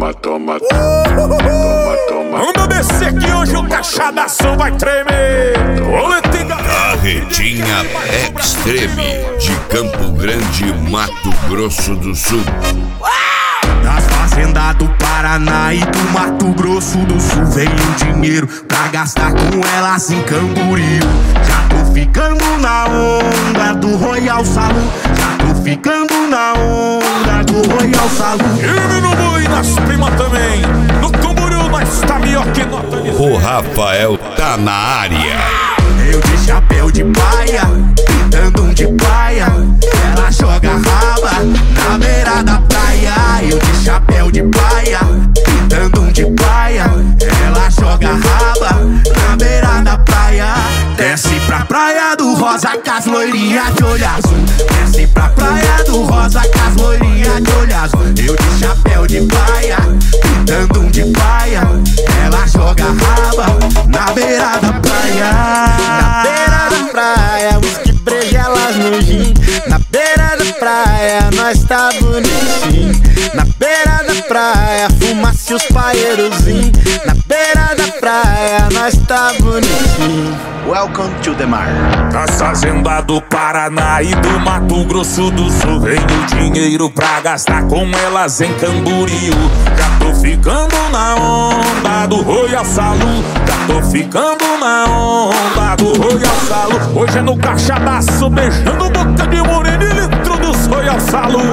toma, toma. Vamos descer que hoje o cachadação vai tremer. Carretinha Extreme de Campo Grande, Mato Grosso do Sul. Das fazendas do Paraná e do Mato Grosso do Sul vem o dinheiro pra gastar com elas em Camboriú. Já tô ficando na onda do Royal Saloon. Já tô ficando na onda do Royal Saloon. E no boi nas primas também. No Camboriú nós tá melhor que nota de... O Rafael tá na área. Eu de chapéu de paia, pintando um de paia. Ela joga raba na beira da praia. Eu de chapéu de paia, pintando um de paia. Ela joga raba na beira da praia. Desce pra praia do Rosa com as loirinhas de olho azul. Desce pra praia do Rosa com as loirinhas de olho azul. Eu de chapéu de paia, pintando um de paia. Ela joga raba na beira da praia. Na beira da praia, whisky breja elas no gin. Na beira da praia, nós tá bonitinho. Na beira da praia, fumaça e os paeirozinhos. Na beira da praia, nós tá bonitinho. Welcome to the mar. Das fazendas do Paraná e do Mato Grosso do Sul vem o dinheiro pra gastar com elas em Camboriú. Já tô ficando na onda do Royal Saloon. Já tô ficando na onda do Royal Saloon. Hoje é no cachadaço, beijando boca de morena e litro dos Royal Saloon.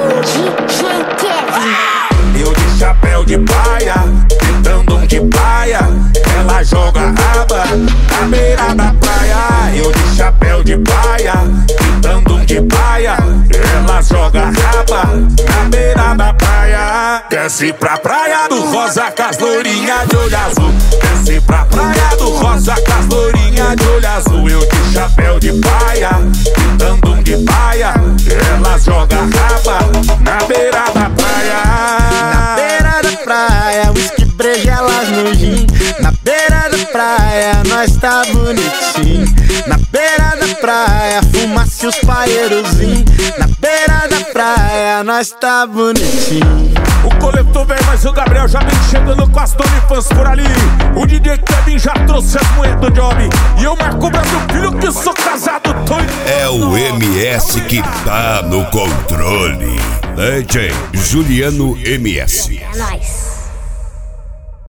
Eu de chapéu de paia, pintando um de paia. Ela joga raba na beira da praia. Eu de chapéu de paia, pintando um de paia. Ela joga raba na beira da praia. Desce pra praia do Rosa com as loirinhas de olho azul. Desce pra praia do Rosa com as loirinhas de olho azul. Eu de chapéu de paia, pintando um de paia. Ela joga raba na beira da praia. Na beira da praia, whisky breja elas no gin. Na beira da praia, nós tá bonitinho. Na beira da praia, fumaça e os paeirozinhos. Na beira da praia, nós tá bonitinho. O coletor vem, mas o Gabriel já vem chegando com as Donifans por ali. O DJ Kevin já trouxe as mulheres do job. E eu Marco Brasil Filho que sou casado, tô... É o MS que tá no controle. DJ Juliano MS. É nóis.